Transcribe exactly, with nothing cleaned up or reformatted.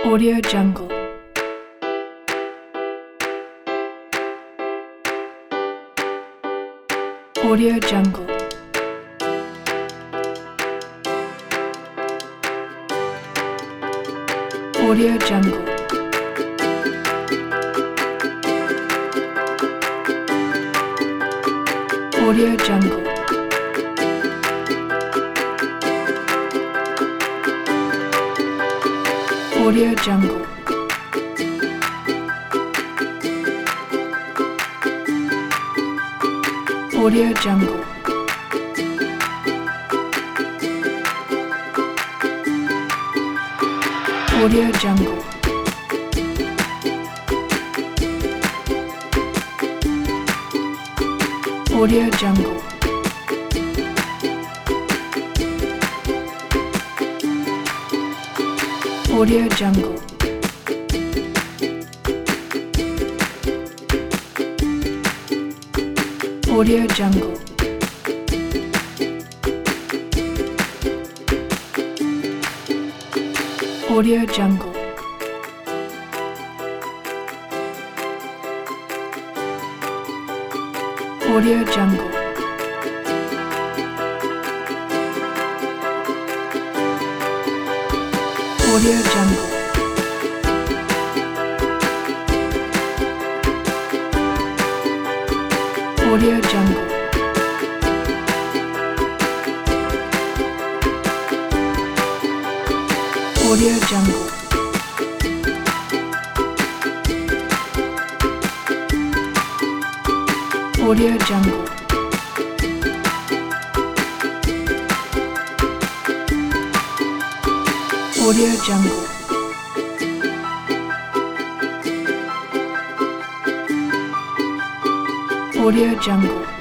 Audio Jungle. Audio Jungle. Audio Jungle. Audio Jungle. Audio Jungle. Audio Jungle. Audio Jungle. Audio Jungle. Audio Jungle. Audio Jungle. Audio Jungle. Audio Jungle. Audio Jungle. Audio Jungle. Audio Jungle. Audio Jungle. Audio Jungle. Audio Jungle.